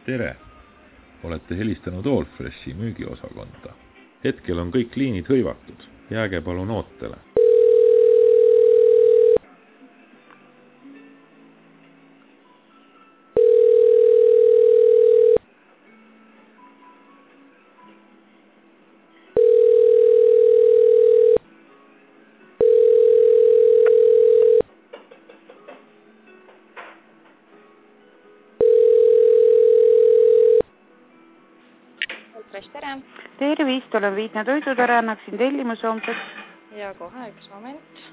Tere! Olete helistanud Allfreshi müügiosakonda. Hetkel on kõik liinid hõivatud. Jääge palun ootele. Tere. Tervist, olen Viitna Toidutore, annaksin tellimuse homseks. Ja kohe, üks moment.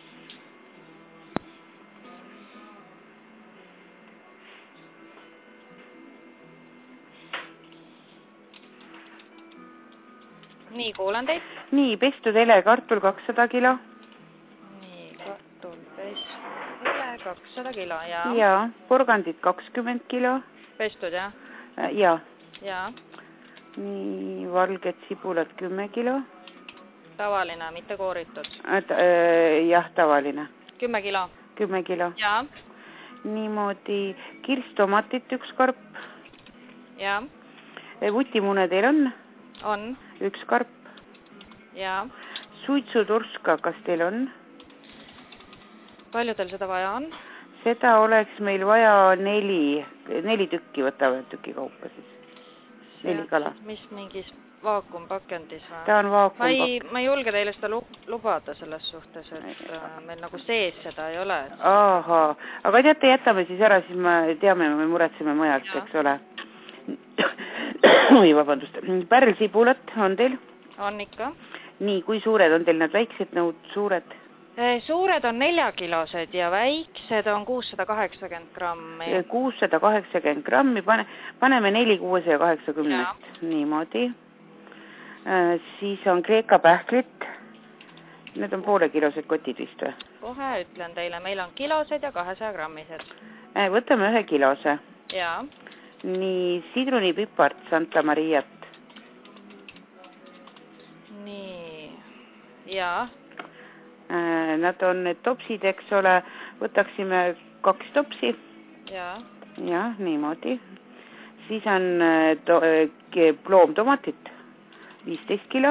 Nii, kuulan teid. Nii, pestud hele kartul 200 kilo. Nii, kartul pestud hele 200 kilo, ja. Ja, porgandid 20 kilo. Pestud, jah? Ja. Ja. Nii, valged sibulad 10 kilo. Tavaline, mitte kooritud. Jah, tavaline. 10 kilo. 10 kilo. Ja. Niimoodi kirstomatit üks karp. Ja. Vutimune teil on? On. Üks karp. Ja. Suitsuturska, kas teil on? Palju teil seda vaja on? Seda oleks meil vaja 4 tükki, võtame tüki kaupa siis. 4 kala. Mis mingis vaakumpakendis või? Ta on vaakumpakendis. Ma ei julge teile seda lubada selles suhtes, et meil nagu sees seda ei ole. Ahaa, aga teate, jätame siis ära, siis me teame, me muretseme mujalt, eks ole. Oi, vabandust. Pärlsibulat on teil? On ikka. Nii, kui suured on teil need väiksed nõud, suured? Suured on 4-kilosed ja väiksed on 680 grammi. 680 grammi, paneme 4,680. Niimoodi. Siis on Kreeka pähklit. Need on poolekilosed kotid vist või? Kohe ütlen teile, meil on kilosed ja 200 grammised. Võtame 1 kilose. Ja. Nii, sidrunipipart Santa Mariat. Nii, ja. Nad on need topsid, eks ole, võtaksime 2 topsi. Ja. Ja, niimoodi. Siis on ploomtomatit, 15 kilo.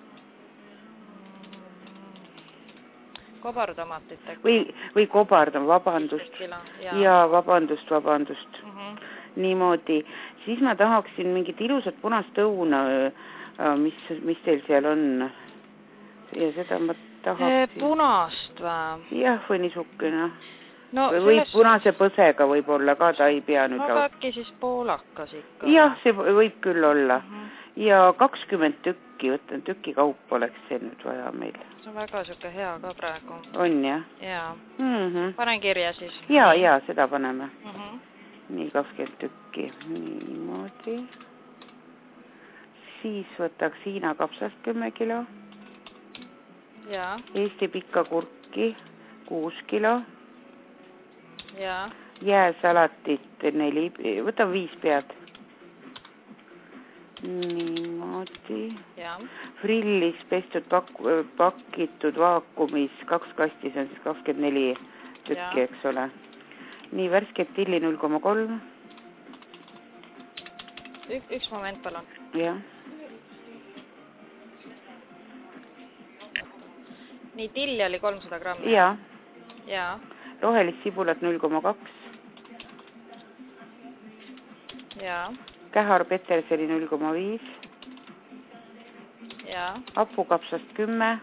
Kobartomatit. Või kobartom, vabandust. Ja, vabandust. Niimoodi. Siis ma tahaksin mingit ilusat punast õuna, mis teil seal on. Ja seda ma tahaksin. Punast või? Jah, või niisugune. No, või punase põsega võib-olla ka, ta ei pea nüüd. Aga äkki siis poolakas ikka. Jah, see võib küll olla. Ja 20 tükki, võtan tüki kaup oleks see nüüd vaja meil. See on väga siuke hea ka praegu. On, jah? Jaa. Panen kirja siis. Ja, seda paneme. Nii, 20 tükki. Niimoodi. Siis võtaks Hiina kapsast 10 kilo. Ja. Eesti pikka kurki 6 kilo. Ja. Jääsalatit 4, võtan 5 pead. Niimoodi. Ja. Frillis pestud pakitud vaakumis 2 kasti, see on siis 24 tükki, eks ole. Nii, värsket tilli 0,3. Üks moment, palun. Jah. Nii, tilli oli 300 grammi. Ja. Ja. Rohelist sibulat 0,2. Ja. Kähar peterseli 0,5. Ja. Hapukapsast 10.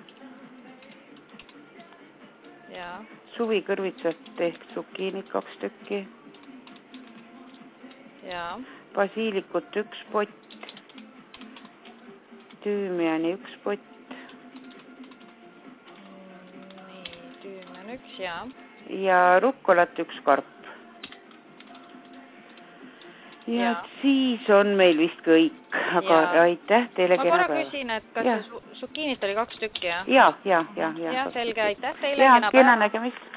Ja. Suvi kõrvitsast ehk tsukiinid 2 tükki. Ja. Basiilikut 1 pott. Tüümiani 1 pott. Nii, tüümian 1, ja. Ja rukkolat 1 karp. Ja siis on meil vist kõik, aga aitäh teile. Ma korra küsin, et kas see sukiinit oli 2 tükki, jah? Ja. Ja, selge, aitäh teile. Ja, kena nägemist.